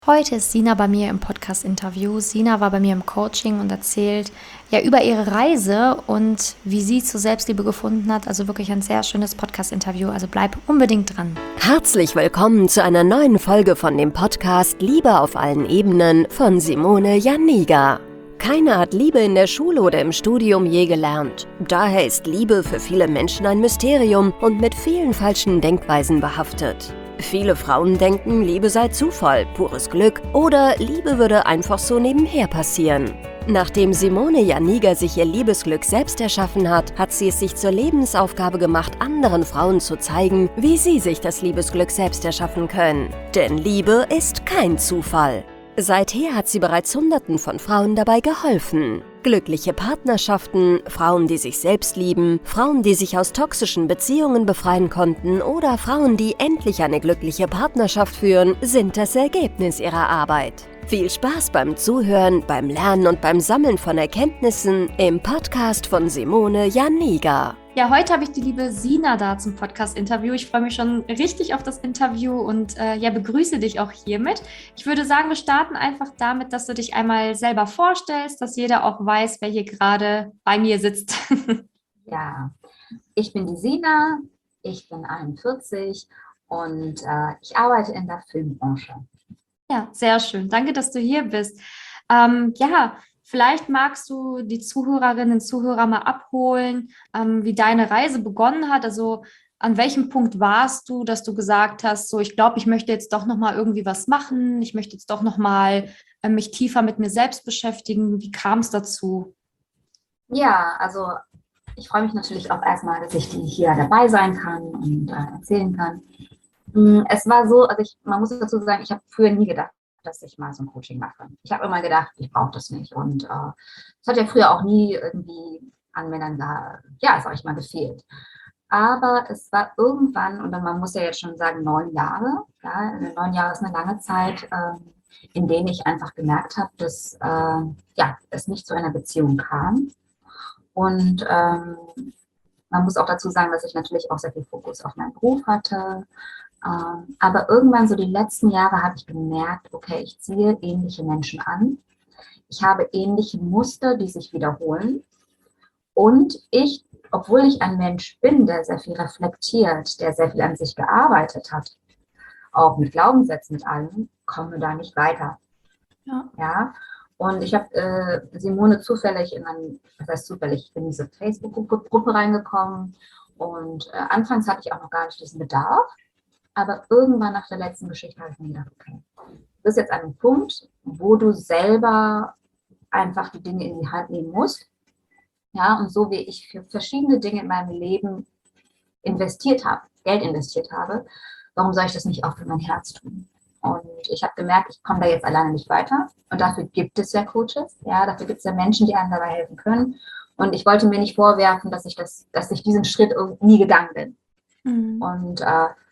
Heute ist Sina bei mir im Podcast-Interview. Sina war bei mir im Coaching und erzählt ja über ihre Reise und wie sie zur Selbstliebe gefunden hat. Also wirklich ein sehr schönes Podcast-Interview. Also bleib unbedingt dran. Herzlich willkommen zu einer neuen Folge von dem Podcast Liebe auf allen Ebenen von Simone Janiga. Keiner hat Liebe in der Schule oder im Studium je gelernt. Daher ist Liebe für viele Menschen ein Mysterium und mit vielen falschen Denkweisen behaftet. Viele Frauen denken, Liebe sei Zufall, pures Glück oder Liebe würde einfach so nebenher passieren. Nachdem Simone Janiga sich ihr Liebesglück selbst erschaffen hat, hat sie es sich zur Lebensaufgabe gemacht, anderen Frauen zu zeigen, wie sie sich das Liebesglück selbst erschaffen können. Denn Liebe ist kein Zufall. Seither hat sie bereits Hunderten von Frauen dabei geholfen. Glückliche Partnerschaften, Frauen, die sich selbst lieben, Frauen, die sich aus toxischen Beziehungen befreien konnten oder Frauen, die endlich eine glückliche Partnerschaft führen, sind das Ergebnis ihrer Arbeit. Viel Spaß beim Zuhören, beim Lernen und beim Sammeln von Erkenntnissen im Podcast von Simone Janiga. Ja, heute habe ich die liebe Sina da zum Podcast-Interview. Ich freue mich schon richtig auf das Interview und begrüße dich auch hiermit. Ich würde sagen, wir starten einfach damit, dass du dich einmal selber vorstellst, dass jeder auch weiß, wer hier gerade bei mir sitzt. Ja, ich bin die Sina, ich bin 41 und ich arbeite in der Filmbranche. Ja, sehr schön. Danke, dass du hier bist. Vielleicht magst du die Zuhörerinnen und Zuhörer mal abholen, wie deine Reise begonnen hat. Also an welchem Punkt warst du, dass du gesagt hast, so ich glaube, ich möchte jetzt doch nochmal irgendwie was machen. Ich möchte jetzt doch nochmal mich tiefer mit mir selbst beschäftigen. Wie kam es dazu? Ja, also ich freue mich natürlich auch erstmal, dass ich hier dabei sein kann und erzählen kann. Es war so, man muss dazu sagen, ich habe früher nie gedacht, dass ich mal so ein Coaching mache. Ich habe immer gedacht, ich brauche das nicht. Und es hat ja früher auch nie irgendwie an Männern gefehlt. Aber es war irgendwann, und dann, man muss ja jetzt schon sagen, 9 Jahre. Ja, 9 Jahre ist eine lange Zeit, in denen ich einfach gemerkt habe, dass es nicht zu einer Beziehung kam. Und man muss auch dazu sagen, dass ich natürlich auch sehr viel Fokus auf meinen Beruf hatte. Aber irgendwann so die letzten Jahre habe ich gemerkt, okay, ich ziehe ähnliche Menschen an. Ich habe ähnliche Muster, die sich wiederholen. Und ich, obwohl ich ein Mensch bin, der sehr viel reflektiert, der sehr viel an sich gearbeitet hat, auch mit Glaubenssätzen, mit allem, komme da nicht weiter. Ja? Und ich habe Simone zufällig ich bin in diese Facebook-Gruppe reingekommen und anfangs hatte ich auch noch gar nicht diesen Bedarf. Aber irgendwann nach der letzten Geschichte habe ich mir gedacht, okay, du bist jetzt an einem Punkt, wo du selber einfach die Dinge in die Hand nehmen musst. Ja, und so wie ich für verschiedene Dinge in meinem Leben Geld investiert habe, warum soll ich das nicht auch für mein Herz tun? Und ich habe gemerkt, ich komme da jetzt alleine nicht weiter. Und dafür gibt es ja Coaches, ja, dafür gibt es ja Menschen, die einem dabei helfen können. Und ich wollte mir nicht vorwerfen, dass ich diesen Schritt nie gegangen bin. Und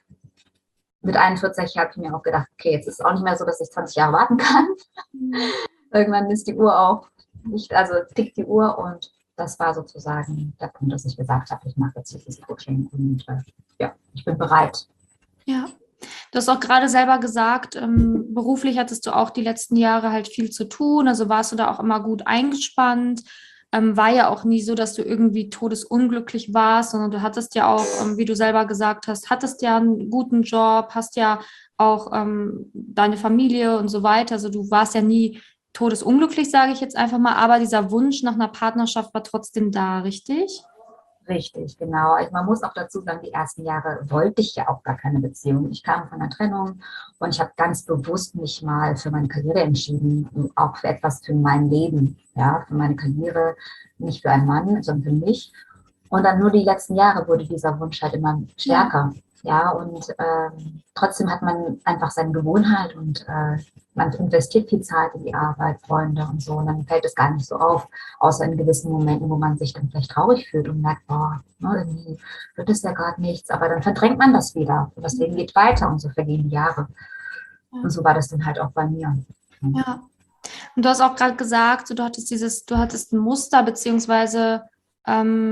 mit 41 habe ich mir auch gedacht, okay, jetzt ist es auch nicht mehr so, dass ich 20 Jahre warten kann. Irgendwann ist die Uhr auch nicht, also tickt die Uhr und das war sozusagen der Punkt, dass ich gesagt habe, ich mache jetzt dieses Coaching und ich bin bereit. Ja, du hast auch gerade selber gesagt, beruflich hattest du auch die letzten Jahre halt viel zu tun, also warst du da auch immer gut eingespannt. War ja auch nie so, dass du irgendwie todesunglücklich warst, sondern du hattest ja auch, wie du selber gesagt hast, hattest ja einen guten Job, hast ja auch deine Familie und so weiter. Also du warst ja nie todesunglücklich, sage ich jetzt einfach mal, aber dieser Wunsch nach einer Partnerschaft war trotzdem da, richtig? Richtig, genau. Man muss auch dazu sagen, die ersten Jahre wollte ich ja auch gar keine Beziehung. Ich kam von einer Trennung und ich habe ganz bewusst mich mal für meine Karriere entschieden, auch für etwas für mein Leben, ja, für meine Karriere, nicht für einen Mann, sondern für mich. Und dann nur die letzten Jahre wurde dieser Wunsch halt immer stärker. Ja, und trotzdem hat man einfach seine Gewohnheit und man investiert viel Zeit in die Arbeit, Freunde und so. Und dann fällt es gar nicht so auf, außer in gewissen Momenten, wo man sich dann vielleicht traurig fühlt und merkt, boah, irgendwie wird es ja gerade nichts. Aber dann verdrängt man das wieder. Und das Leben geht weiter und so vergehen die Jahre. Und so war das dann halt auch bei mir. Ja. Und du hast auch gerade gesagt, du hattest ein Muster, beziehungsweise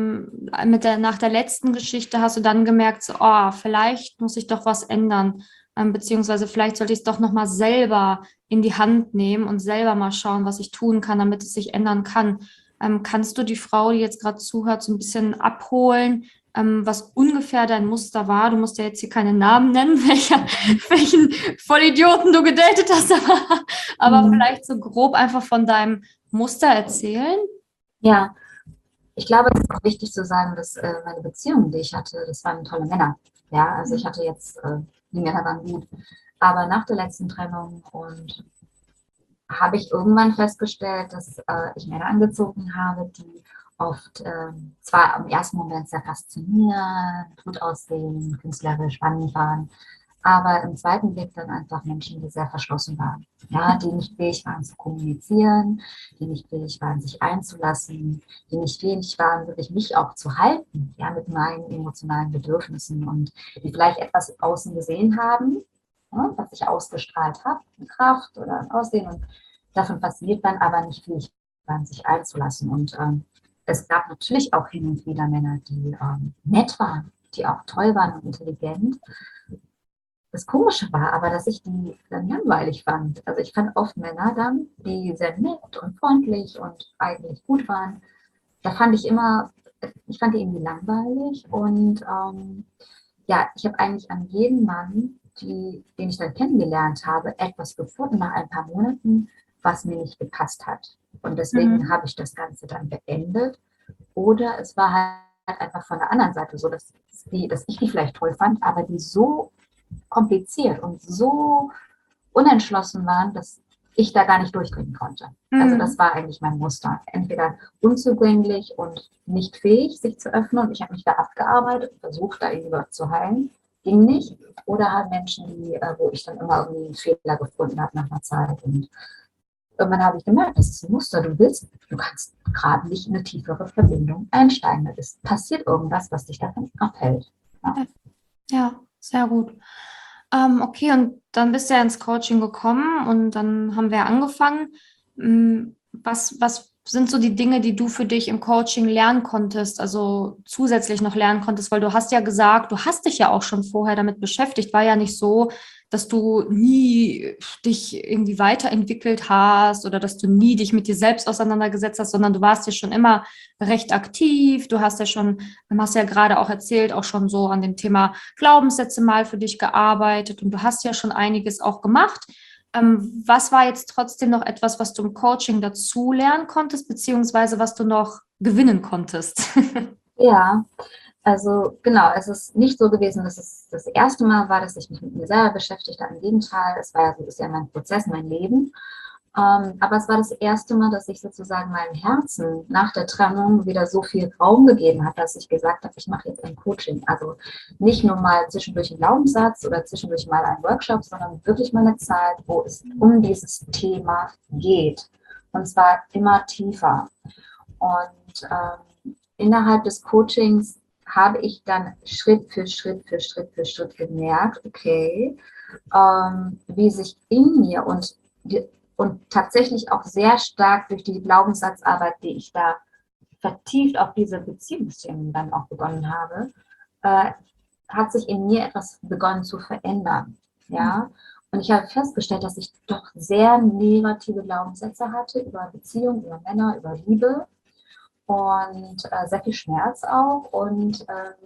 nach der letzten Geschichte hast du dann gemerkt, so, oh, vielleicht muss ich doch was ändern. beziehungsweise vielleicht sollte ich es doch nochmal selber in die Hand nehmen und selber mal schauen, was ich tun kann, damit es sich ändern kann. Kannst du die Frau, die jetzt gerade zuhört, so ein bisschen abholen, was ungefähr dein Muster war? Du musst ja jetzt hier keine Namen nennen, welchen Vollidioten du gedatet hast, aber vielleicht so grob einfach von deinem Muster erzählen? Ja, ich glaube, es ist auch wichtig zu sagen, dass meine Beziehungen, die ich hatte, das waren tolle Männer. Ja, also ich hatte jetzt, die Männer waren gut. Aber nach der letzten Trennung und habe ich irgendwann festgestellt, dass ich Männer angezogen habe, die oft zwar im ersten Moment sehr faszinierend, gut aussehen, künstlerisch spannend waren, aber im zweiten Blick dann einfach Menschen, die sehr verschlossen waren. Ja, die nicht fähig waren zu kommunizieren, die nicht fähig waren, sich einzulassen, die nicht fähig waren, wirklich mich auch zu halten, ja, mit meinen emotionalen Bedürfnissen und die vielleicht etwas außen gesehen haben, ja, was ich ausgestrahlt habe, eine Kraft oder ein Aussehen und davon fasziniert waren, aber nicht fähig waren, sich einzulassen. Und es gab natürlich auch hin und wieder Männer, die nett waren, die auch toll waren und intelligent. Das Komische war aber, dass ich die dann langweilig fand. Also ich fand oft Männer dann, die sehr nett und freundlich und eigentlich gut waren. Da fand ich immer, ich fand die irgendwie langweilig und ja, ich habe eigentlich an jeden Mann, den ich dann kennengelernt habe, etwas gefunden nach ein paar Monaten, was mir nicht gepasst hat. Und deswegen habe ich das Ganze dann beendet. Oder es war halt einfach von der anderen Seite so, dass ich die vielleicht toll fand, aber die so kompliziert und so unentschlossen waren, dass ich da gar nicht durchdringen konnte. Also das war eigentlich mein Muster. Entweder unzugänglich und nicht fähig, sich zu öffnen. Und ich habe mich da abgearbeitet und versucht, da irgendwie was zu heilen. Ging nicht. Oder halt Menschen, wo ich dann immer irgendwie einen Fehler gefunden habe nach einer Zeit. Und irgendwann habe ich gemerkt, das ist ein Muster. Du kannst gerade nicht in eine tiefere Verbindung einsteigen. Es passiert irgendwas, was dich davon abhält. Ja, sehr gut. Okay, und dann bist du ja ins Coaching gekommen und dann haben wir angefangen. Was sind so die Dinge, die du für dich im Coaching lernen konntest, also zusätzlich noch lernen konntest? Weil du hast ja gesagt, du hast dich ja auch schon vorher damit beschäftigt. War ja nicht so, dass du nie dich irgendwie weiterentwickelt hast oder dass du nie dich mit dir selbst auseinandergesetzt hast, sondern du warst ja schon immer recht aktiv. Du hast ja gerade auch erzählt, auch schon so an dem Thema Glaubenssätze mal für dich gearbeitet und du hast ja schon einiges auch gemacht. Was war jetzt trotzdem noch etwas, was du im Coaching dazu lernen konntest, beziehungsweise was du noch gewinnen konntest? Ja, also genau, es ist nicht so gewesen, dass es das erste Mal war, dass ich mich mit mir selber beschäftigt habe. Im Gegenteil, ist ja mein Prozess, mein Leben. Aber es war das erste Mal, dass ich sozusagen meinem Herzen nach der Trennung wieder so viel Raum gegeben habe, dass ich gesagt habe, ich mache jetzt ein Coaching. Also nicht nur mal zwischendurch einen Glaubenssatz oder zwischendurch mal einen Workshop, sondern wirklich mal eine Zeit, wo es um dieses Thema geht. Und zwar immer tiefer. Und innerhalb des Coachings habe ich dann Schritt für Schritt für Schritt für Schritt gemerkt, okay, wie sich in mir und tatsächlich auch sehr stark durch die Glaubenssatzarbeit, die ich da vertieft auf diese Beziehungsthemen dann auch begonnen habe, hat sich in mir etwas begonnen zu verändern. Ja? Und ich habe festgestellt, dass ich doch sehr negative Glaubenssätze hatte über Beziehungen, über Männer, über Liebe und sehr viel Schmerz auch. Und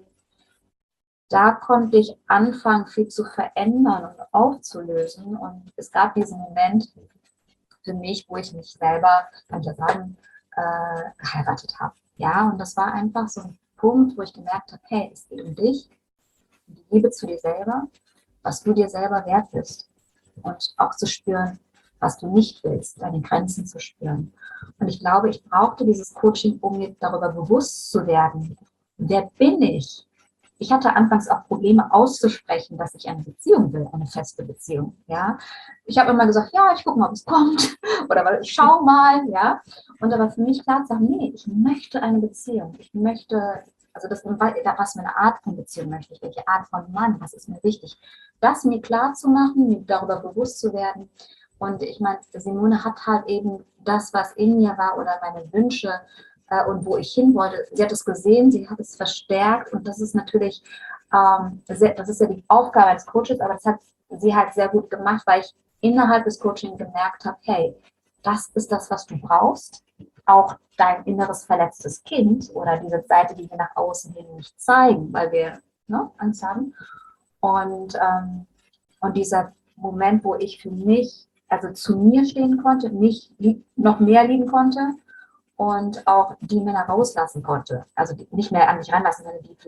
da konnte ich anfangen, viel zu verändern und aufzulösen. Und es gab diesen Moment für mich, wo ich mich selber, kann ich ja sagen, geheiratet habe. Ja, und das war einfach so ein Punkt, wo ich gemerkt habe, hey, es geht um dich, um die Liebe zu dir selber, was du dir selber wert bist. Und auch zu spüren, was du nicht willst, deine Grenzen zu spüren. Und ich glaube, ich brauchte dieses Coaching, um mir darüber bewusst zu werden, wer bin ich? Ich hatte anfangs auch Probleme auszusprechen, dass ich eine Beziehung will, eine feste Beziehung. Ja, ich habe immer gesagt, ja, ich gucke mal, ob es kommt oder ich schaue mal, ja. Und aber für mich klar zu sagen, nee, ich möchte eine Beziehung. Ich möchte, also was für eine Art von Beziehung möchte ich, welche Art von Mann, was ist mir wichtig, das mir klar zu machen, mir darüber bewusst zu werden. Und ich meine, Simone hat halt eben das, was in mir war oder meine Wünsche und wo ich hin wollte. Sie hat es gesehen, sie hat es verstärkt und das ist natürlich, das ist ja die Aufgabe als Coaches, aber das hat sie halt sehr gut gemacht, weil ich innerhalb des Coaching gemerkt habe, hey, das ist das, was du brauchst. Auch dein inneres verletztes Kind oder diese Seite, die wir nach außen hin nicht zeigen, weil wir Angst haben. Und dieser Moment, wo ich für mich, also zu mir stehen konnte, mich noch mehr lieben konnte und auch die Männer rauslassen konnte. Also nicht mehr an mich ranlassen, sondern die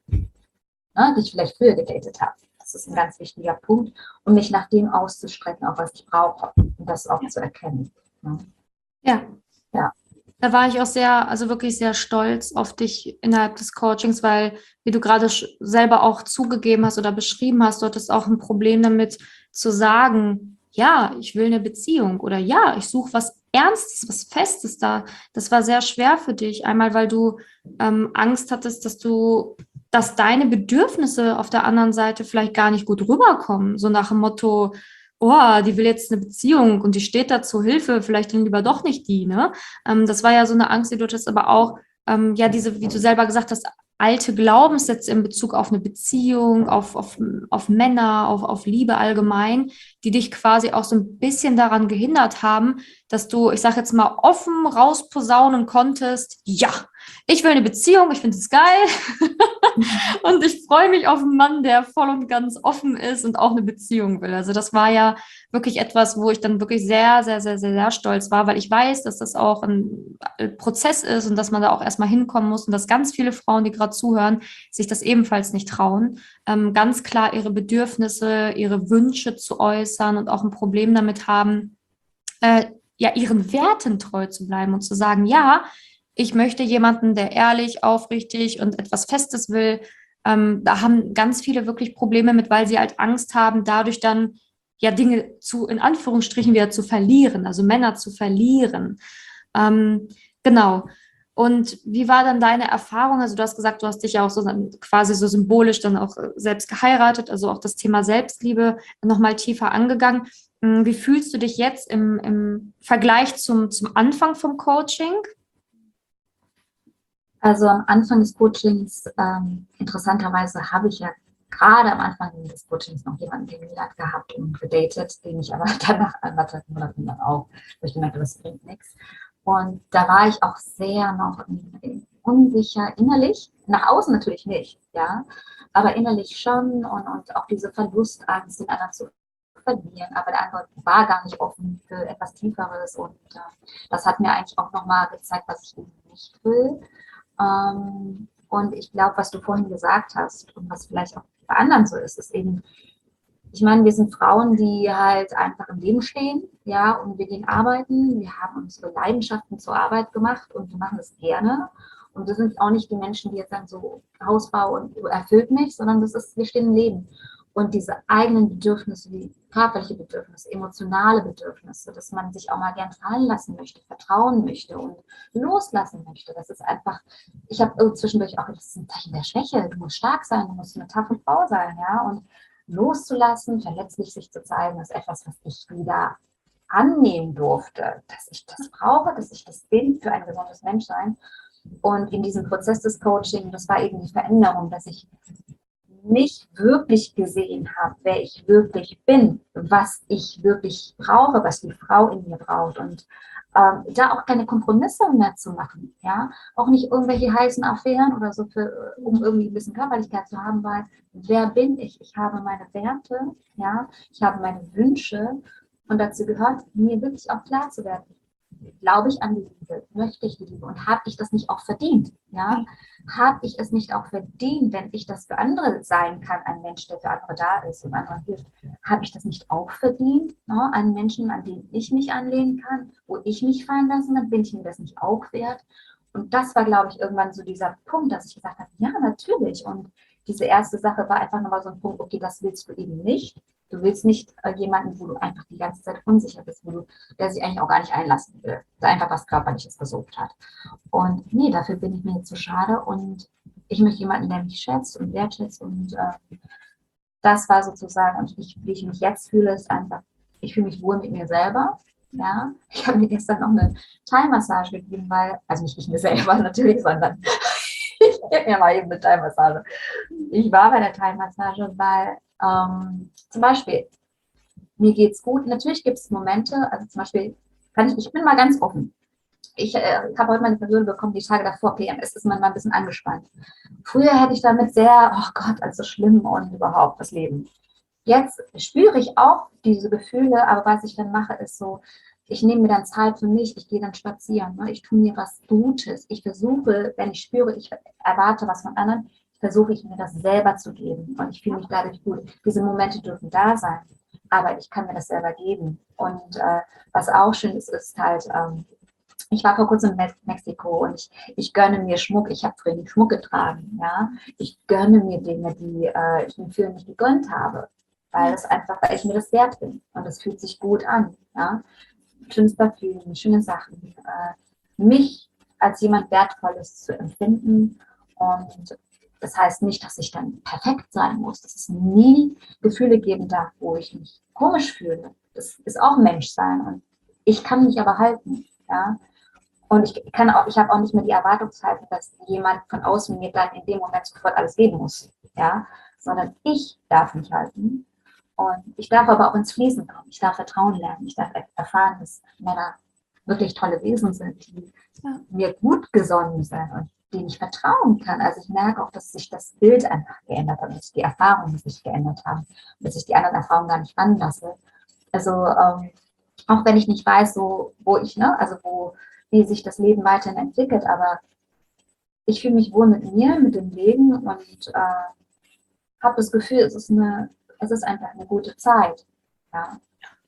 ich vielleicht früher gedatet habe. Das ist ein ganz wichtiger Punkt, um mich nach dem auszustrecken, auch was ich brauche, und das auch zu erkennen. Ja. Ja. Da war ich auch also wirklich sehr stolz auf dich innerhalb des Coachings, weil, wie du gerade selber auch zugegeben hast oder beschrieben hast, du hattest auch ein Problem damit zu sagen, ja, ich will eine Beziehung oder ja, ich suche was Ernstes, was Festes da. Das war sehr schwer für dich. Einmal, weil du Angst hattest, dass deine Bedürfnisse auf der anderen Seite vielleicht gar nicht gut rüberkommen. So nach dem Motto, oh, die will jetzt eine Beziehung und die steht da zur Hilfe, vielleicht dann lieber doch nicht die, ne? Das war ja so eine Angst, die du hattest, aber auch, diese, wie du selber gesagt hast, alte Glaubenssätze in Bezug auf eine Beziehung, auf Männer, auf Liebe allgemein, die dich quasi auch so ein bisschen daran gehindert haben, dass du, ich sag jetzt mal, offen rausposaunen konntest, ja, ich will eine Beziehung, ich finde es geil und ich freue mich auf einen Mann, der voll und ganz offen ist und auch eine Beziehung will. Also das war ja wirklich etwas, wo ich dann wirklich sehr, sehr, sehr, sehr, sehr stolz war, weil ich weiß, dass das auch ein Prozess ist und dass man da auch erstmal hinkommen muss und dass ganz viele Frauen, die gerade zuhören, sich das ebenfalls nicht trauen, ganz klar ihre Bedürfnisse, ihre Wünsche zu äußern und auch ein Problem damit haben, ja, ihren Werten treu zu bleiben und zu sagen, ja, ich möchte jemanden, der ehrlich, aufrichtig und etwas Festes will. Da haben ganz viele wirklich Probleme mit, weil sie halt Angst haben, dadurch dann ja Dinge in Anführungsstrichen wieder zu verlieren, also Männer zu verlieren. Genau. Und wie war dann deine Erfahrung? Also du hast gesagt, du hast dich ja auch so quasi so symbolisch dann auch selbst geheiratet, also auch das Thema Selbstliebe nochmal tiefer angegangen. Wie fühlst du dich jetzt im Vergleich zum Anfang vom Coaching? Also am Anfang des Coachings, interessanterweise habe ich ja gerade am Anfang des Coachings noch jemanden kennengelernt gehabt und gedatet, den ich aber dann nach 1,5 Monaten dann auch, wo ich gemerkt habe, das bringt nichts. Und da war ich auch sehr noch unsicher innerlich, nach außen natürlich nicht, ja, aber innerlich schon und auch diese Verlustangst, den anderen zu verlieren, aber der andere war gar nicht offen für etwas Tieferes und das hat mir eigentlich auch nochmal gezeigt, was ich eben nicht will. Und ich glaube, was du vorhin gesagt hast und was vielleicht auch bei anderen so ist eben, ich meine, wir sind Frauen, die halt einfach im Leben stehen, ja, und wir gehen arbeiten, wir haben unsere Leidenschaften zur Arbeit gemacht und wir machen das gerne. Und wir sind auch nicht die Menschen, die jetzt sagen, so Hausbau und erfüllt mich, sondern wir stehen im Leben. Und diese eigenen Bedürfnisse, wie körperliche Bedürfnisse, emotionale Bedürfnisse, dass man sich auch mal gern fallen lassen möchte, vertrauen möchte und loslassen möchte. Das ist einfach, ich habe zwischendurch auch, das ist ein Zeichen der Schwäche. Du musst stark sein, du musst eine taffe Frau sein, ja. Und loszulassen, verletzlich sich zu zeigen, ist etwas, was ich wieder annehmen durfte, dass ich das brauche, dass ich das bin für ein gesundes Menschsein. Und in diesem Prozess des Coaching, das war eben die Veränderung, dass ich mich wirklich gesehen habe, wer ich wirklich bin, was ich wirklich brauche, was die Frau in mir braucht und da auch keine Kompromisse mehr zu machen, ja, auch nicht irgendwelche heißen Affären oder so, um irgendwie ein bisschen Körperlichkeit zu haben, weil wer bin ich? Ich habe meine Werte, ja, ich habe meine Wünsche und dazu gehört, mir wirklich auch klar zu werden, glaube ich an die Liebe, möchte ich die Liebe und habe ich das nicht auch verdient, ja, habe ich es nicht auch verdient, wenn ich das für andere sein kann, ein Mensch, der für andere da ist und anderen hilft, habe ich das nicht auch verdient, ne? Einen Menschen, an den ich mich anlehnen kann, wo ich mich fallen lassen kann, bin ich mir das nicht auch wert? Und das war, glaube ich, irgendwann so dieser Punkt, dass ich gesagt habe, ja, natürlich. Und diese erste Sache war einfach nochmal so ein Punkt, okay, das willst du eben nicht. Du willst nicht jemanden, wo du einfach die ganze Zeit unsicher bist, der sich eigentlich auch gar nicht einlassen will, der einfach was Körperliches gesucht hat. Und nee, dafür bin ich mir jetzt zu schade und ich möchte jemanden, der mich schätzt und wertschätzt und das war sozusagen, und wie ich mich jetzt fühle, ist einfach, ich fühle mich wohl mit mir selber, ja. Ich habe mir gestern noch eine Thai-Massage gegeben, also nicht ich mir selber natürlich, sondern ich gebe mir mal eben eine Thai-Massage. Ich war bei der Thai-Massage, weil Zum Beispiel, mir geht's gut. Natürlich gibt es Momente, also zum Beispiel, ich bin mal ganz offen. Ich habe heute meine Periode bekommen, die Tage davor, PMS, ist man mal ein bisschen angespannt. Früher hätte ich damit sehr, oh Gott, alles so schlimm und überhaupt das Leben. Jetzt spüre ich auch diese Gefühle, aber was ich dann mache, ist so, ich nehme mir dann Zeit für mich, ich gehe dann spazieren, ne? Ich tue mir was Gutes. Ich versuche, wenn ich spüre, ich erwarte was von anderen, versuche ich mir das selber zu geben und ich fühle mich dadurch gut. Diese Momente dürfen da sein, aber ich kann mir das selber geben. Und was auch schön ist, ist halt, ich war vor kurzem in Mexiko und ich gönne mir Schmuck. Ich habe früher nie Schmuck getragen. Ja? Ich gönne mir Dinge, die ich mir früher nicht gegönnt habe. Weil ich mir das wert bin. Und es fühlt sich gut an. Ja? Schönes Parfüm, schöne Sachen. Mich als jemand Wertvolles zu empfinden. Und das heißt nicht, dass ich dann perfekt sein muss. Dass es nie Gefühle geben darf, wo ich mich komisch fühle. Das ist auch Menschsein. Und ich kann mich aber halten. Ja? Und ich habe auch nicht mehr die Erwartungshaltung, dass jemand von außen mir dann in dem Moment sofort alles geben muss. Ja? Sondern ich darf mich halten. Und ich darf aber auch ins Fließen kommen. Ich darf Vertrauen lernen. Ich darf erfahren, dass Männer wirklich tolle Wesen sind, die mir gut gesonnen sind und denen ich vertrauen kann. Also ich merke auch, dass sich das Bild einfach geändert hat, dass die Erfahrungen sich geändert haben, dass ich die anderen Erfahrungen gar nicht ranlasse. Also auch wenn ich nicht weiß, so, wie sich das Leben weiterhin entwickelt, aber ich fühle mich wohl mit mir, mit dem Leben und habe das Gefühl, es ist einfach eine gute Zeit. Ja.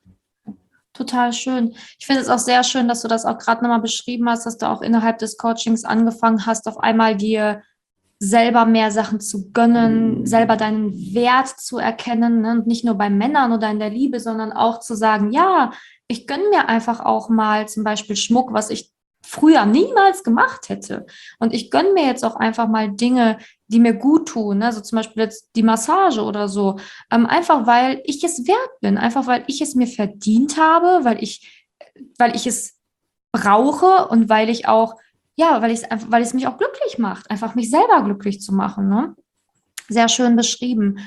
Total schön. Ich finde es auch sehr schön, dass du das auch gerade nochmal beschrieben hast, dass du auch innerhalb des Coachings angefangen hast, auf einmal dir selber mehr Sachen zu gönnen, selber deinen Wert zu erkennen, ne? Und nicht nur bei Männern oder in der Liebe, sondern auch zu sagen, ja, ich gönne mir einfach auch mal zum Beispiel Schmuck, was ich früher niemals gemacht hätte. Und ich gönne mir jetzt auch einfach mal Dinge, die mir gut tun, ne? Also zum Beispiel jetzt die Massage oder so. Einfach weil ich es wert bin, einfach weil ich es mir verdient habe, weil ich es brauche und weil ich auch, ja, weil es mich auch glücklich macht, einfach mich selber glücklich zu machen, ne? Sehr schön beschrieben.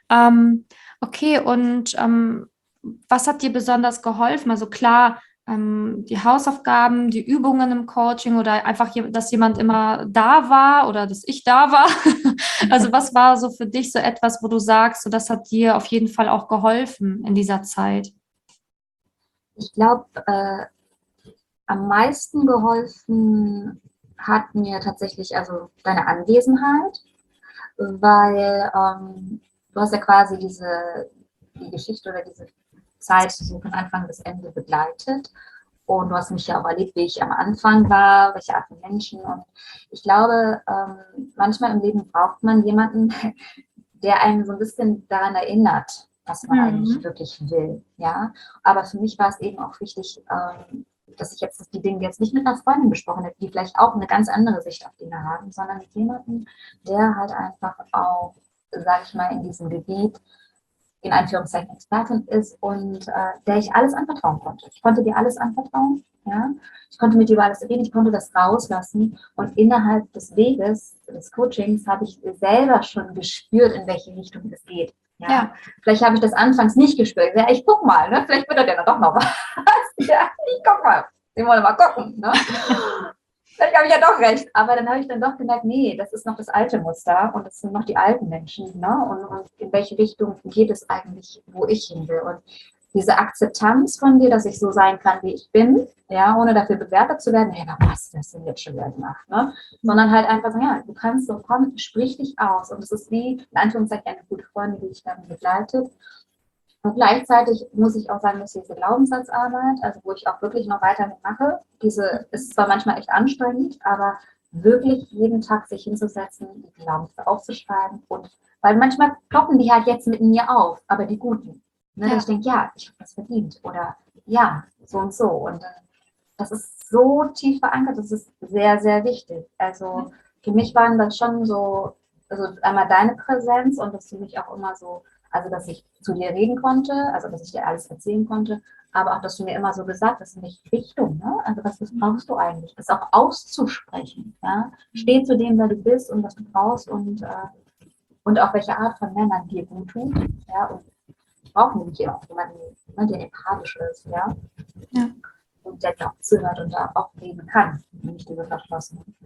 Okay, und was hat dir besonders geholfen? Also klar, die Hausaufgaben, die Übungen im Coaching oder einfach, dass jemand immer da war oder dass ich da war. Also was war so für dich so etwas, wo du sagst, so das hat dir auf jeden Fall auch geholfen in dieser Zeit? Ich glaube, am meisten geholfen hat mir tatsächlich also deine Anwesenheit, weil du hast ja quasi die Geschichte oder diese Zeit so von Anfang bis Ende begleitet. Und du hast mich ja auch erlebt, wie ich am Anfang war, welche Art von Menschen. Und ich glaube, manchmal im Leben braucht man jemanden, der einen so ein bisschen daran erinnert, was man eigentlich wirklich will. Ja? Aber für mich war es eben auch wichtig, dass ich jetzt die Dinge jetzt nicht mit einer Freundin besprochen habe, die vielleicht auch eine ganz andere Sicht auf Dinge haben, sondern mit jemandem, der halt einfach auch, sage ich mal, in diesem Gebiet in Anführungszeichen Expertin ist und der ich alles anvertrauen konnte. Ich konnte dir alles anvertrauen, ja. Ich konnte mit dir über alles reden, ich konnte das rauslassen und innerhalb des Weges, des Coachings, habe ich selber schon gespürt, in welche Richtung es geht. Ja. Vielleicht habe ich das anfangs nicht gespürt. Ja, ich guck mal, ne? Vielleicht wird er ja doch noch was. Ja, ich guck mal. Wir wollen mal gucken, ne? Vielleicht habe ich ja doch recht, aber dann habe ich dann doch gemerkt, nee, das ist noch das alte Muster und das sind noch die alten Menschen, ne? Und in welche Richtung geht es eigentlich, wo ich hin will? Und diese Akzeptanz von dir, dass ich so sein kann, wie ich bin, ja, ohne dafür bewertet zu werden, hey, was hast du das denn jetzt schon wieder gemacht, ne? Sondern halt einfach sagen, ja, du kannst so, komm, sprich dich aus. Und es ist wie, in Anführungszeichen, eine gute Freundin, die dich dann begleitet. Und gleichzeitig muss ich auch sagen, dass diese Glaubenssatzarbeit, also wo ich auch wirklich noch weiter mitmache, ist zwar manchmal echt anstrengend, aber wirklich jeden Tag sich hinzusetzen, die Glaubenssätze aufzuschreiben und, weil manchmal ploppen die halt jetzt mit mir auf, aber die guten. Ne, dass ich denke, ja, ich habe das verdient oder ja, so und so. Und das ist so tief verankert, das ist sehr, sehr wichtig. Also für mich waren das schon so, also einmal deine Präsenz und dass du mich auch immer so, also dass ich zu dir reden konnte, also dass ich dir alles erzählen konnte, aber auch, dass du mir immer so gesagt hast, in welche Richtung, ne? Also was brauchst du eigentlich? Das auch auszusprechen, ja? Steh zu dem, wer du bist und was du brauchst und und auch welche Art von Männern dir gut tut. Ja, und ich brauche nämlich auch jemanden, ne, der empathisch ist, ja. Ja. Und der dir auch zuhört und da auch reden kann, nicht diese verschlossenen.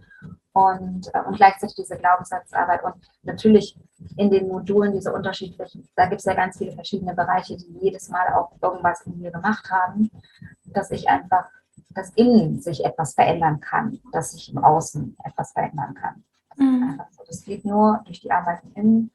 Und gleichzeitig diese Glaubenssatzarbeit und natürlich in den Modulen diese unterschiedlichen, da gibt es ja ganz viele verschiedene Bereiche, die jedes Mal auch irgendwas in mir gemacht haben, dass ich einfach, dass innen sich etwas verändern kann, dass sich im Außen etwas verändern kann. Das ist einfach so. Das geht nur durch die Arbeit im Innen.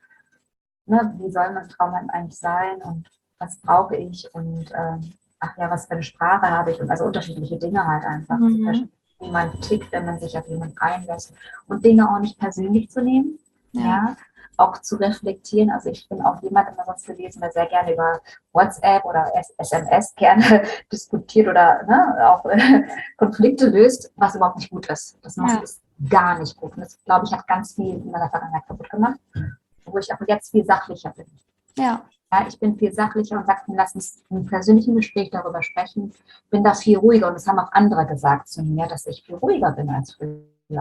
Ne? Wie soll mein Traum eigentlich sein und was brauche ich und ach ja, was für eine Sprache habe ich und also unterschiedliche Dinge halt einfach. Wie man tickt, wenn man sich auf jemanden einlässt und Dinge auch nicht persönlich zu nehmen, ja, auch zu reflektieren. Also ich bin auch jemand, immer sonst gewesen, der sehr gerne über WhatsApp oder SMS gerne diskutiert oder ne, auch Konflikte löst, was überhaupt nicht gut ist. Das ist gar nicht gut. Und das, glaube ich, hat ganz viel in meiner Vergangenheit kaputt gemacht, wo ich aber jetzt viel sachlicher bin. Ja, ich bin viel sachlicher und sage, lass uns im persönlichen Gespräch darüber sprechen. Bin da viel ruhiger und das haben auch andere gesagt zu mir, dass ich viel ruhiger bin als früher.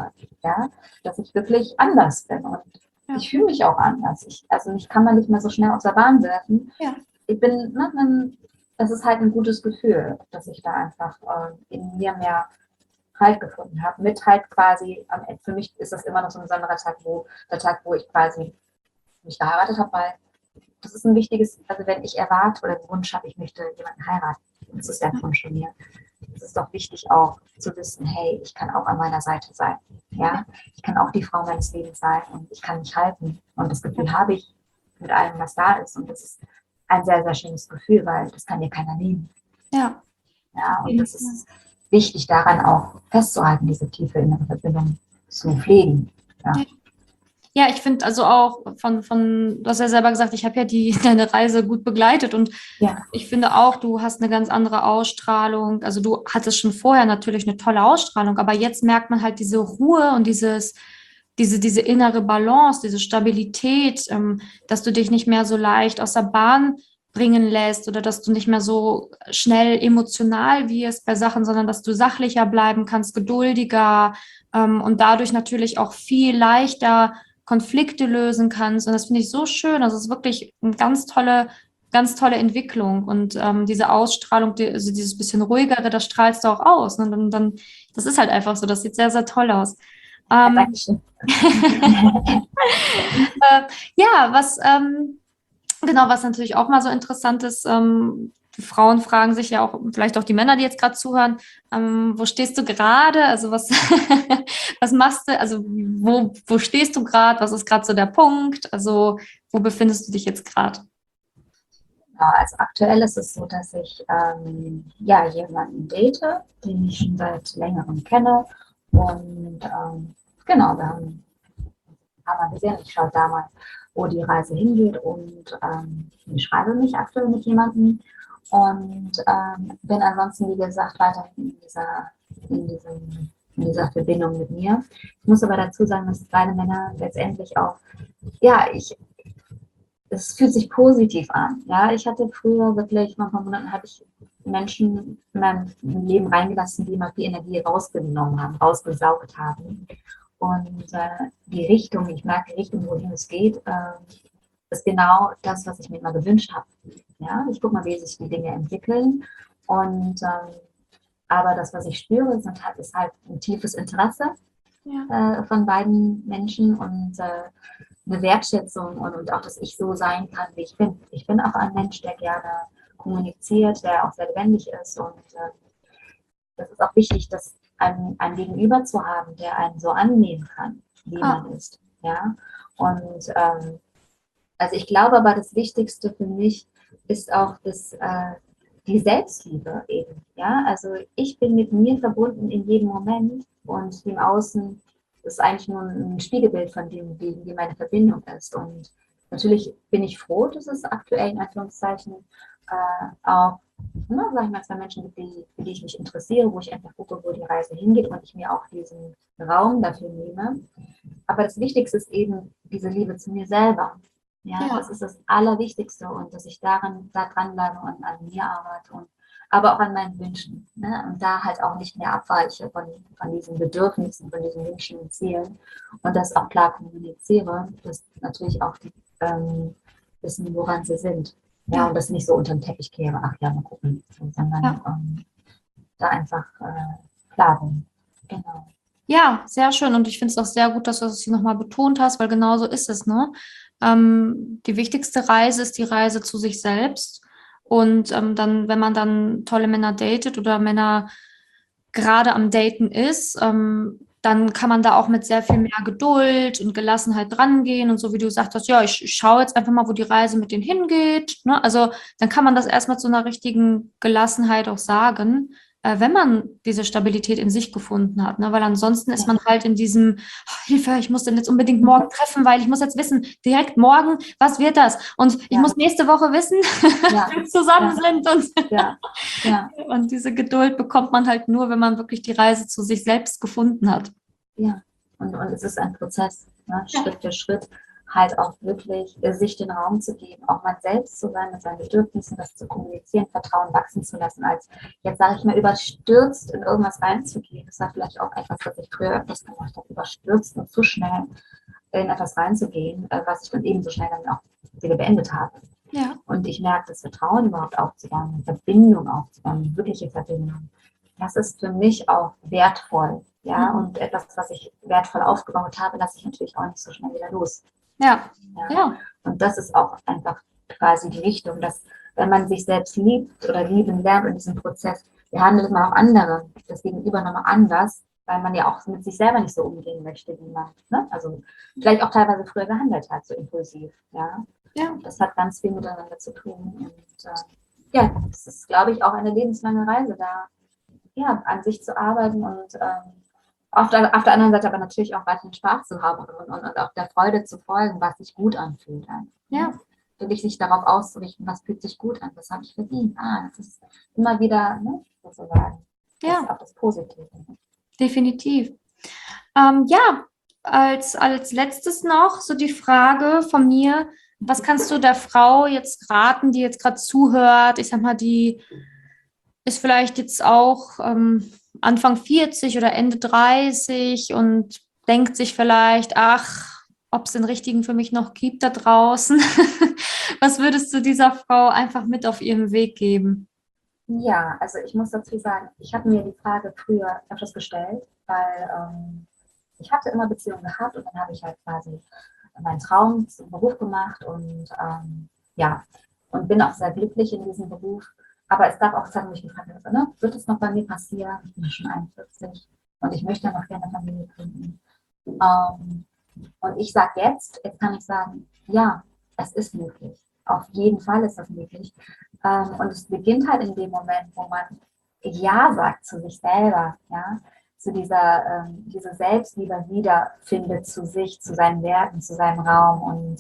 Ja, dass ich wirklich anders bin und ich fühle mich auch anders. Mich kann man nicht mehr so schnell aus der Bahn werfen. Ja. Ich bin, das ist halt ein gutes Gefühl, dass ich da einfach in mir mehr Halt gefunden habe. Mit halt quasi, für mich ist das immer noch so ein besonderer Tag, der Tag, wo ich quasi mich geheiratet habe, weil das ist ein wichtiges, also wenn ich erwarte oder den Wunsch habe, ich möchte jemanden heiraten, das ist der Wunsch von mir. Es ist doch wichtig auch zu wissen, hey, ich kann auch an meiner Seite sein. Ja, ich kann auch die Frau meines Lebens sein und ich kann mich halten. Und das Gefühl habe ich mit allem, was da ist. Und das ist ein sehr, sehr schönes Gefühl, weil das kann dir keiner nehmen. Ja. Ja, und das ist wichtig daran auch festzuhalten, diese tiefe innere Verbindung zu pflegen. Ja. Ja, ich finde also auch du hast ja selber gesagt, ich habe ja deine Reise gut begleitet und ich finde auch, du hast eine ganz andere Ausstrahlung. Also du hattest schon vorher natürlich eine tolle Ausstrahlung, aber jetzt merkt man halt diese Ruhe und diese innere Balance, diese Stabilität, dass du dich nicht mehr so leicht aus der Bahn bringen lässt oder dass du nicht mehr so schnell emotional wirst bei Sachen, sondern dass du sachlicher bleiben kannst, geduldiger und dadurch natürlich auch viel leichter Konflikte lösen kannst. Und das finde ich so schön. Also es ist wirklich eine ganz tolle Entwicklung. Und diese Ausstrahlung, also dieses bisschen ruhigere, das strahlst du auch aus. Und dann, das ist halt einfach so. Das sieht sehr, sehr toll aus. Dankeschön. Was natürlich auch mal so interessant ist, die Frauen fragen sich ja auch, vielleicht auch die Männer, die jetzt gerade zuhören, wo stehst du gerade? Also was, was machst du? Also wo stehst du gerade? Was ist gerade so der Punkt? Also wo befindest du dich jetzt gerade? Also aktuell ist es so, dass ich jemanden date, den ich schon seit längerem kenne. Und wir haben mal gesehen, ich schaue da mal, wo die Reise hingeht und ich schreibe mich aktuell mit jemandem und bin ansonsten, wie gesagt, weiterhin in dieser Verbindung mit mir. Ich muss aber dazu sagen, dass beide Männer letztendlich auch, es fühlt sich positiv an. Ja, ich hatte früher wirklich, nach ein paar Monaten hatte ich Menschen in meinem Leben reingelassen, die mal viel Energie rausgenommen haben, rausgesaugt haben. Und die Richtung, ich merke die Richtung, wohin es geht, ist genau das, was ich mir immer gewünscht habe. Ja, ich gucke mal, wie sich die Dinge entwickeln. Und aber das, was ich spüre, ist halt ein tiefes Interesse von beiden Menschen und eine Wertschätzung und auch, dass ich so sein kann, wie ich bin. Ich bin auch ein Mensch, der gerne kommuniziert, der auch sehr lebendig ist. Und das ist auch wichtig, dass ein Gegenüber zu haben, der einen so annehmen kann, wie man ist. Ja? Und also ich glaube aber, das Wichtigste für mich ist auch die Selbstliebe eben. Ja? Also ich bin mit mir verbunden in jedem Moment und dem Außen ist eigentlich nur ein Spiegelbild von dem, wie meine Verbindung ist. Und natürlich bin ich froh, dass es aktuell in Anführungszeichen auch, sag ich mal, zwei Menschen gibt, für die ich mich interessiere, wo ich einfach gucke, wo die Reise hingeht und ich mir auch diesen Raum dafür nehme. Aber das Wichtigste ist eben diese Liebe zu mir selber. Ja, das ist das Allerwichtigste und dass ich da dranbleibe und an mir arbeite und aber auch an meinen Wünschen. Ne? Und da halt auch nicht mehr abweiche von diesen Bedürfnissen, von diesen Wünschen und Zielen und das auch klar kommuniziere, dass natürlich auch die wissen, woran sie sind. Ja, und das nicht so unter den Teppich kehre, ach ja, mal gucken, sondern da einfach klar bin. Genau. Ja, sehr schön. Und ich finde es auch sehr gut, dass du das hier nochmal betont hast, weil genau so ist es, ne? Die wichtigste Reise ist die Reise zu sich selbst. Und dann, wenn man dann tolle Männer datet oder Männer gerade am Daten ist, dann kann man da auch mit sehr viel mehr Geduld und Gelassenheit drangehen. Und so wie du gesagt hast, ja, ich schaue jetzt einfach mal, wo die Reise mit denen hingeht. Ne? Also dann kann man das erstmal zu einer richtigen Gelassenheit auch sagen, wenn man diese Stabilität in sich gefunden hat. Ne? Weil ansonsten ist man halt in diesem, oh, Hilfe, ich muss den jetzt unbedingt morgen treffen, weil ich muss jetzt wissen, direkt morgen, was wird das? Und ich muss nächste Woche wissen, wenn wir zusammen sind. Und diese Geduld bekommt man halt nur, wenn man wirklich die Reise zu sich selbst gefunden hat. Ja, und es ist ein Prozess, ne? Schritt für Schritt halt auch wirklich sich den Raum zu geben, auch man selbst zu sein, mit seinen Bedürfnissen, das zu kommunizieren, Vertrauen wachsen zu lassen, als jetzt sage ich mal überstürzt in irgendwas reinzugehen. Das war vielleicht auch etwas, was ich früher öfters gemacht habe, überstürzt und zu schnell in etwas reinzugehen, was ich dann ebenso schnell dann auch wieder beendet habe. Ja. Und ich merke, das Vertrauen überhaupt aufzubauen, eine Verbindung aufzubauen, eine wirkliche Verbindung. Das ist für mich auch wertvoll. Ja, und etwas, was ich wertvoll aufgebaut habe, lasse ich natürlich auch nicht so schnell wieder los. Ja. Und das ist auch einfach quasi die Richtung, dass wenn man sich selbst liebt oder lieben lernt in diesem Prozess, behandelt man auch andere das Gegenüber nochmal anders, weil man ja auch mit sich selber nicht so umgehen möchte, wie man, ne? Also vielleicht auch teilweise früher gehandelt hat, so impulsiv. Ja. Das hat ganz viel miteinander zu tun. Und das ist, glaube ich, auch eine lebenslange Reise, da an sich zu arbeiten und auf der anderen Seite aber natürlich auch weiterhin Spaß zu haben und auch der Freude zu folgen, was sich gut anfühlt. Wirklich sich darauf auszurichten, was fühlt sich gut an, was habe ich verdient. Das ist immer wieder, ne, sozusagen, das ist auch das Positive. Definitiv. Als letztes noch so die Frage von mir, was kannst du der Frau jetzt raten, die jetzt gerade zuhört? Ich sag mal, die ist vielleicht jetzt auch Anfang 40 oder Ende 30 und denkt sich vielleicht, ach, ob es den Richtigen für mich noch gibt da draußen. Was würdest du dieser Frau einfach mit auf ihrem Weg geben? Ja, also ich muss dazu sagen, ich habe mir die Frage früher öfters gestellt, weil ich hatte immer Beziehungen gehabt und dann habe ich halt quasi meinen Traum zum Beruf gemacht und und bin auch sehr glücklich in diesem Beruf. Aber es darf auch sein, mich gefragt habe, ne, wird es noch bei mir passieren? Ich bin schon 41 und ich möchte noch gerne Familie gründen. Und ich sage jetzt kann ich sagen, ja, es ist möglich. Auf jeden Fall ist das möglich. Und es beginnt halt in dem Moment, wo man Ja sagt zu sich selber, ja, zu diese Selbstliebe wiederfindet zu sich, zu seinen Werten, zu seinem Raum. Und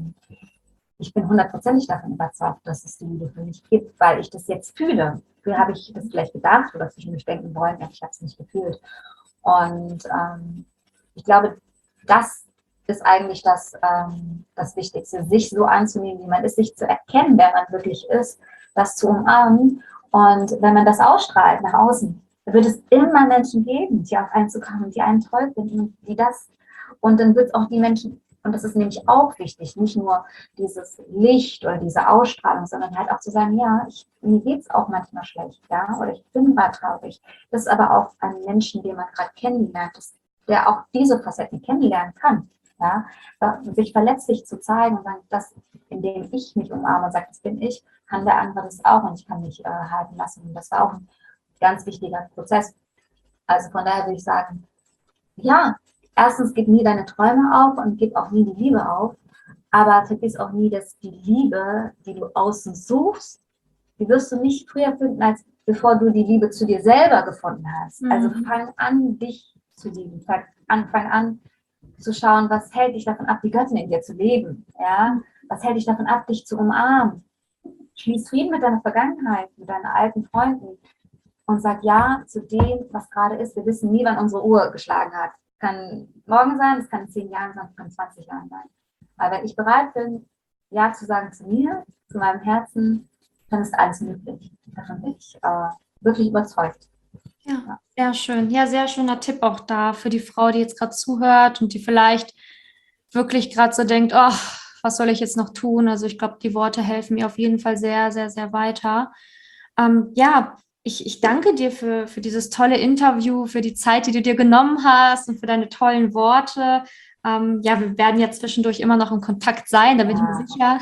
ich bin hundertprozentig davon überzeugt, dass es die Liebe für mich gibt, weil ich das jetzt fühle. Früher habe ich das vielleicht gedacht oder zwischendurch denken wollen, aber ich habe es nicht gefühlt. Und ich glaube, das ist eigentlich das Wichtigste, sich so anzunehmen, wie man ist, sich zu erkennen, wer man wirklich ist, das zu umarmen. Und wenn man das ausstrahlt nach außen, dann wird es immer Menschen geben, die auf einen zukommen, die einen toll finden, die das. Und dann wird es auch die Menschen, und das ist nämlich auch wichtig, nicht nur dieses Licht oder diese Ausstrahlung, sondern halt auch zu sagen, ja, mir geht es auch manchmal schlecht, ja, oder ich bin gerade traurig. Das ist aber auch ein Menschen, den man gerade kennenlernt, der auch diese Facetten kennenlernen kann. Ja, sich verletzlich zu zeigen und sagen, das, indem ich mich umarme und sage, das bin ich, kann der andere das auch und ich kann mich halten lassen. Und das war auch ein ganz wichtiger Prozess. Also von daher würde ich sagen, ja, erstens gib nie deine Träume auf und gib auch nie die Liebe auf, aber vergiss auch nie, dass die Liebe, die du außen suchst, die wirst du nicht früher finden, als bevor du die Liebe zu dir selber gefunden hast. Also fang an, dich zu lieben. Fang an, zu schauen, was hält dich davon ab, die Göttin in dir zu leben. Ja? Was hält dich davon ab, dich zu umarmen? Schließ Frieden mit deiner Vergangenheit, mit deinen alten Freunden und sag Ja zu dem, was gerade ist. Wir wissen nie, wann unsere Uhr geschlagen hat. Kann morgen sein, es kann in 10 Jahren sein, es kann in 20 Jahren sein. Aber wenn ich bereit bin, Ja zu sagen zu mir, zu meinem Herzen, dann ist alles möglich. Davon bin ich wirklich überzeugt. Ja, sehr schön. Ja, sehr schöner Tipp auch da für die Frau, die jetzt gerade zuhört und die vielleicht wirklich gerade so denkt, oh, was soll ich jetzt noch tun? Also ich glaube, die Worte helfen mir auf jeden Fall sehr, sehr, sehr weiter. Ja, ich danke dir für dieses tolle Interview, für die Zeit, die du dir genommen hast und für deine tollen Worte. Ja, wir werden ja zwischendurch immer noch in Kontakt sein, da bin ich mir sicher.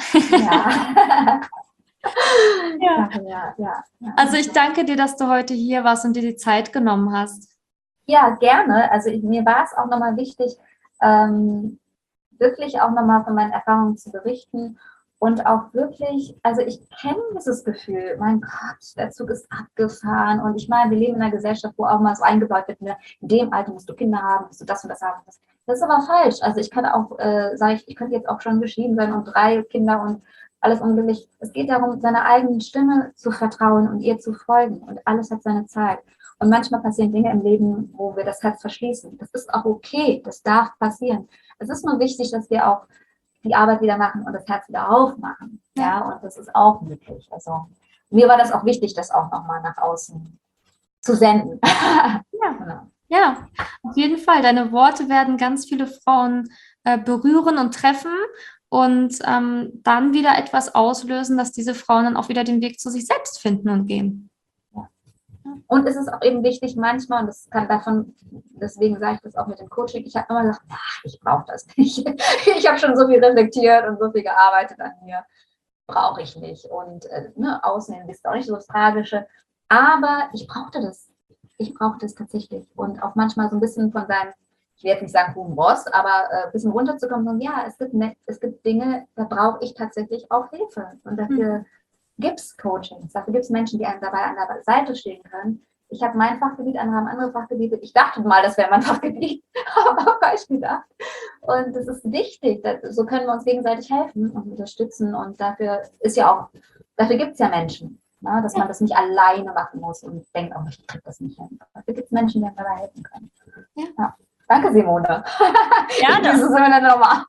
Ja. Ja. Also ich danke dir, dass du heute hier warst und dir die Zeit genommen hast. Ja, gerne. Also mir war es auch nochmal wichtig, wirklich auch nochmal von meinen Erfahrungen zu berichten und auch wirklich, also ich kenne dieses Gefühl, mein Gott, der Zug ist abgefahren und ich meine, wir leben in einer Gesellschaft, wo auch mal so eingebaut wird, in dem Alter musst du Kinder haben, musst du das und das haben. Das ist aber falsch. Also ich kann auch, ich könnte jetzt auch schon geschieden sein und 3 Kinder und alles unglücklich. Es geht darum, seiner eigenen Stimme zu vertrauen und ihr zu folgen und alles hat seine Zeit. Und manchmal passieren Dinge im Leben, wo wir das Herz verschließen. Das ist auch okay, das darf passieren. Es ist nur wichtig, dass wir auch die Arbeit wieder machen und das Herz wieder aufmachen. Ja, und das ist auch möglich. Also mir war das auch wichtig, das auch nochmal nach außen zu senden. Ja, auf jeden Fall. Deine Worte werden ganz viele Frauen berühren und treffen und dann wieder etwas auslösen, dass diese Frauen dann auch wieder den Weg zu sich selbst finden und gehen. Und es ist auch eben wichtig manchmal, und das kann davon, deswegen sage ich das auch mit dem Coaching, ich habe immer gesagt, ich brauche das nicht. Ich habe schon so viel reflektiert und so viel gearbeitet an mir. Brauche ich nicht. Und Ausnehmen ist auch nicht so das Tragische. Aber ich brauchte das. Ich brauchte es tatsächlich. Und auch manchmal so ein bisschen von seinem, ich will jetzt nicht sagen hohen Ross, aber ein bisschen runterzukommen und ja, es gibt Dinge, da brauche ich tatsächlich auch Hilfe. Und dafür gibt es Coachings, dafür gibt es Menschen, die einem dabei an der Seite stehen können. Ich habe mein Fachgebiet, andere haben andere Fachgebiete. Ich dachte mal, das wäre mein Fachgebiet, aber falsch gedacht. Und das ist wichtig. So können wir uns gegenseitig helfen und unterstützen. Und dafür gibt es ja Menschen, dass man das nicht alleine machen muss und denkt, oh, ich kriege das nicht hin. Dafür gibt es Menschen, die einem dabei helfen können. Ja. Danke, Simone. Ja, das ist immer eine Nummer.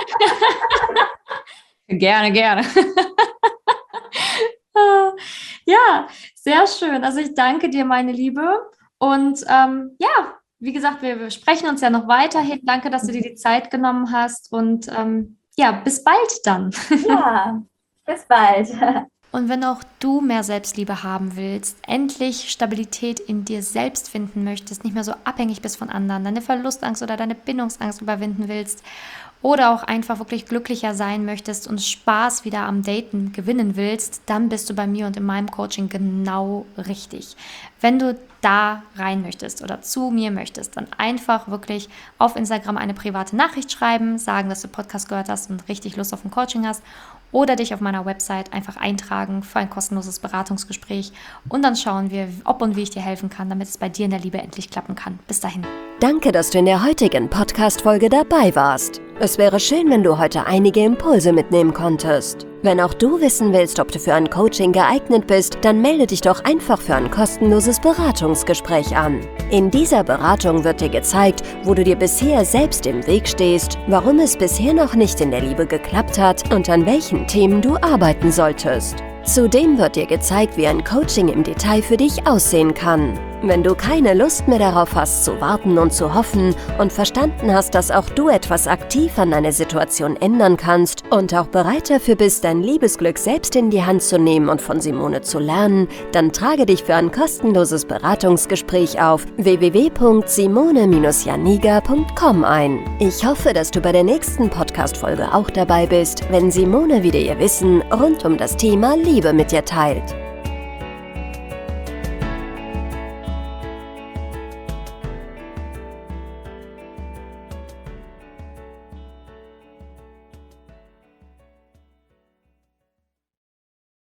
Gerne. Ja, sehr schön. Also ich danke dir, meine Liebe. Und wie gesagt, wir sprechen uns ja noch weiterhin. Danke, dass du dir die Zeit genommen hast. Und bis bald dann. Ja, bis bald. Und wenn auch du mehr Selbstliebe haben willst, endlich Stabilität in dir selbst finden möchtest, nicht mehr so abhängig bist von anderen, deine Verlustangst oder deine Bindungsangst überwinden willst oder auch einfach wirklich glücklicher sein möchtest und Spaß wieder am Daten gewinnen willst, dann bist du bei mir und in meinem Coaching genau richtig. Wenn du da rein möchtest oder zu mir möchtest, dann einfach wirklich auf Instagram eine private Nachricht schreiben, sagen, dass du Podcast gehört hast und richtig Lust auf ein Coaching hast oder dich auf meiner Website einfach eintragen für ein kostenloses Beratungsgespräch und dann schauen wir, ob und wie ich dir helfen kann, damit es bei dir in der Liebe endlich klappen kann. Bis dahin. Danke, dass du in der heutigen Podcast-Folge dabei warst. Es wäre schön, wenn du heute einige Impulse mitnehmen konntest. Wenn auch du wissen willst, ob du für ein Coaching geeignet bist, dann melde dich doch einfach für ein kostenloses Beratungsgespräch an. In dieser Beratung wird dir gezeigt, wo du dir bisher selbst im Weg stehst, warum es bisher noch nicht in der Liebe geklappt hat und an welchen Themen du arbeiten solltest. Zudem wird dir gezeigt, wie ein Coaching im Detail für dich aussehen kann. Wenn du keine Lust mehr darauf hast, zu warten und zu hoffen und verstanden hast, dass auch du etwas aktiv an deiner Situation ändern kannst und auch bereit dafür bist, dein Liebesglück selbst in die Hand zu nehmen und von Simone zu lernen, dann trage dich für ein kostenloses Beratungsgespräch auf www.simone-janiga.com ein. Ich hoffe, dass du bei der nächsten Podcast-Folge auch dabei bist, wenn Simone wieder ihr Wissen rund um das Thema Liebe mit dir teilt.